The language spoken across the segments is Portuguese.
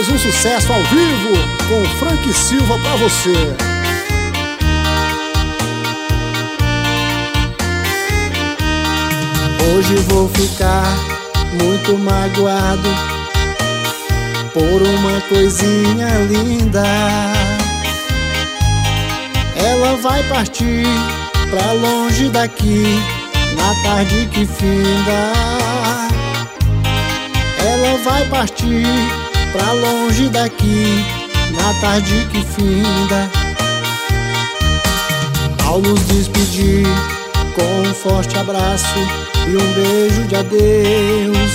mais um sucesso ao vivo com Frank Silva pra você. Hoje vou ficar muito magoado por uma coisinha linda. Ela vai partir pra longe daqui na tarde que finda. Ela vai partir pra longe daqui na tarde que finda. Ao nos despedir com um forte abraço e um beijo de adeus,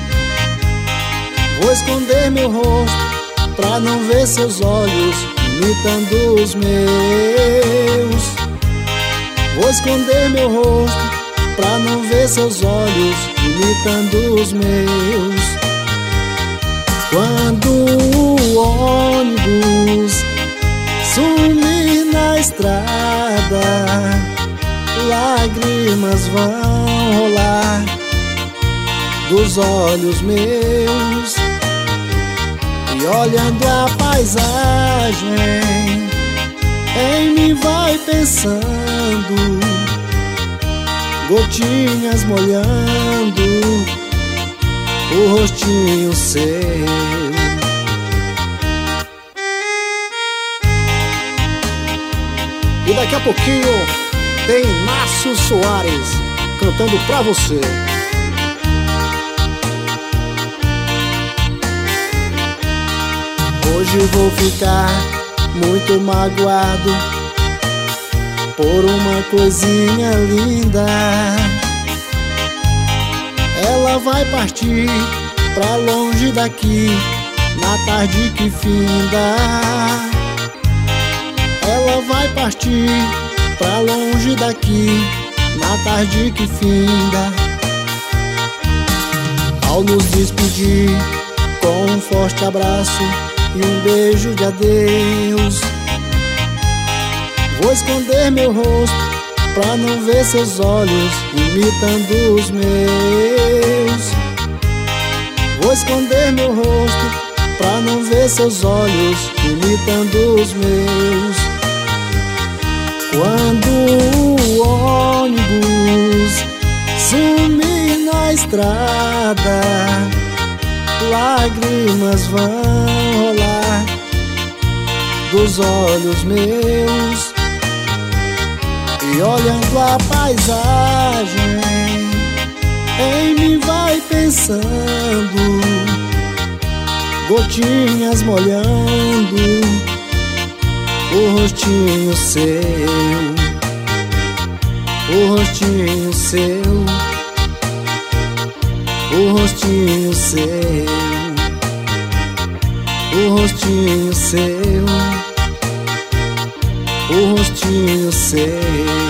vou esconder meu rosto pra não ver seus olhos imitando os meus. Vou esconder meu rosto pra não ver seus olhos imitando os meus. Quando o ônibus sumir na estrada, lágrimas vão rolar dos olhos meus. E olhando a paisagem, em mim vai pensando, gotinhas molhando o rostinho seu. E daqui a pouquinho tem Inácio Soares cantando pra você. Hoje vou ficar muito magoado por uma coisinha linda. Ela vai partir pra longe daqui na tarde que finda. Ela vai partir pra longe daqui na tarde que finda. Ao nos despedir com um forte abraço e um beijo de adeus, vou esconder meu rosto pra não ver seus olhos imitando os meus. Vou esconder meu rosto pra não ver seus olhos imitando os meus. Quando o ônibus sumir na estrada, lágrimas vão rolar dos olhos meus. E olhando a paisagem, em mim vai pensando, gotinhas molhando o rostinho seu, o rostinho seu, o rostinho seu, o rostinho seu, o rostinho seu.